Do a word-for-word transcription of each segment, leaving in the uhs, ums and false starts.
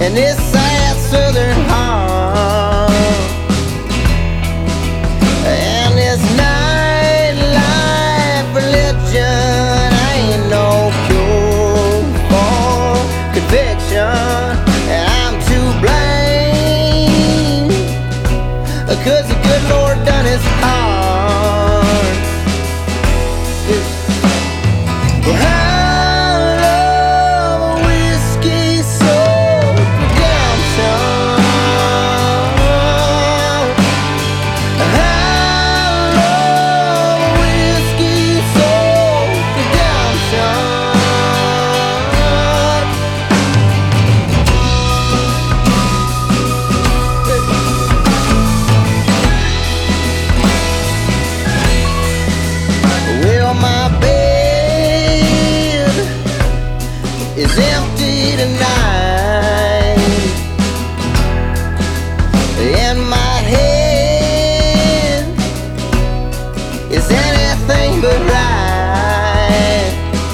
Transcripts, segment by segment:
and this sad southern heart, and this nightlife religion ain't no cure for conviction. And I'm to blame, 'cause the good Lord done his part. Well, I love a whiskey soaked redemption. I love a whiskey soaked redemption. Well, my bed is empty tonight, and my head is anything but right.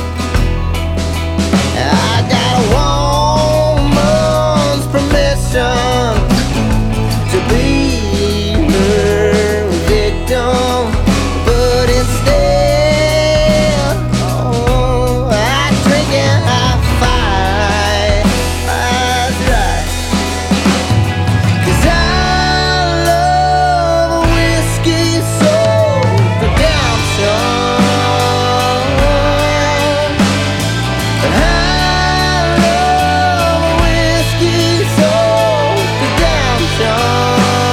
I got a woman's permission to be her victim, but instead, oh, I drink and I fight. That's right. 'Cause I love a whiskey soaked redemption. I love a whiskey soaked redemption.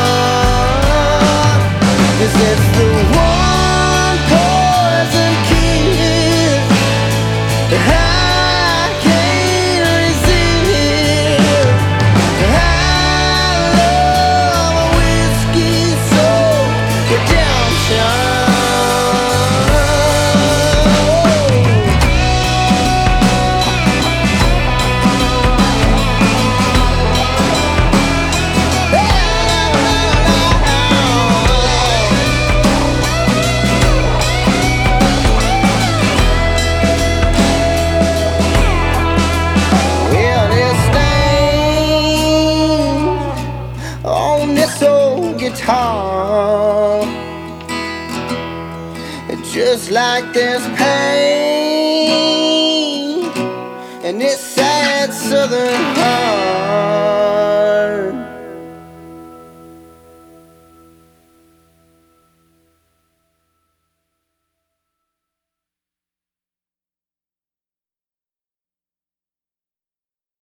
'Cause it's the one poison kiss that I can't resist. I love a whiskey soaked redemption. Well, this stain on this old guitar, just like there's pain in this sad southern heart.